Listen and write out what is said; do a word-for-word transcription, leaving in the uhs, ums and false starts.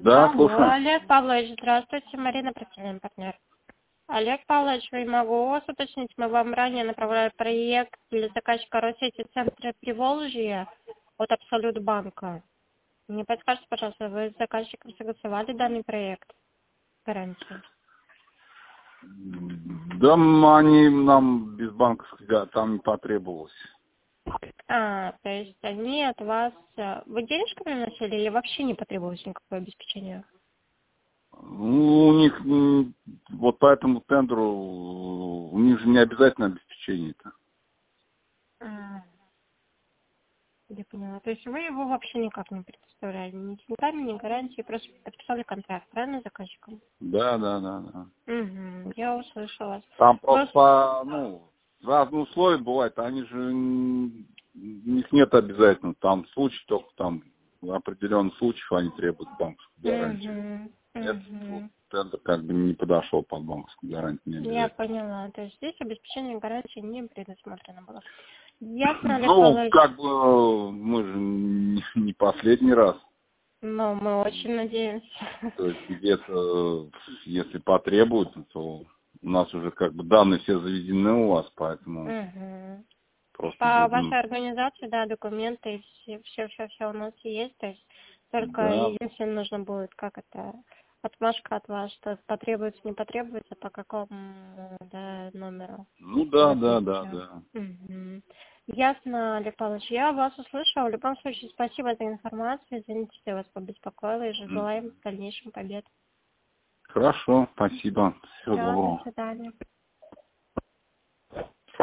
Да, Алло, слушаю. Олег Павлович, здравствуйте, Марина, профессиональный партнер. Олег Павлович, вы могу вас уточнить, мы вам ранее направляли проект для заказчика Россети Центра Приволжья от Абсолют Банка. Не подскажете, пожалуйста, вы с заказчиком согласовали данный проект гарантии? Да, они нам без банковской, да, там не потребовалось. А, то есть они от вас... э, Вы денежками вносили или вообще не потребовалось никакое обеспечение? Ну, у них, м, вот по этому тендеру, у них же не обязательно обеспечение-то. А, я поняла. То есть вы его вообще никак не предоставляли? Ни деньгами, ни гарантией, просто подписали контракт, правильно, с заказчиком? Да, да, да, да. Угу, я услышала вас. Там просто, Просто... по, ну, разные условия бывают, они же, м, у них нет обязательно, там случай только там, в определенных случаях они требуют банковскую гарантию. Угу, Этот вот угу. тендер как бы не подошел под банковскую гарантию, не Я обязательно. поняла. То есть здесь обеспечение гарантии не предусмотрено было. Ясно, Олег Ну, Павлович. как бы мы же не не последний раз. Но мы очень надеемся. То есть где-то, если потребуется, то у нас уже как бы данные все заведены у вас, поэтому Угу. просто По будем... вашей организации, да, документы, все, все, все, все у нас есть. То есть только Да, единственное нужно будет, как это, отмашка от вас, что потребуется, не потребуется, по какому, да, номеру ну да, да, да, развития. да. Угу. Ясно, Олег Павлович, я вас услышала. В любом случае, спасибо за информацию. Извините, что я вас побеспокоила и желаем Мгм. в дальнейшем побед. Хорошо, спасибо. Всего Все, до доброго. свидания.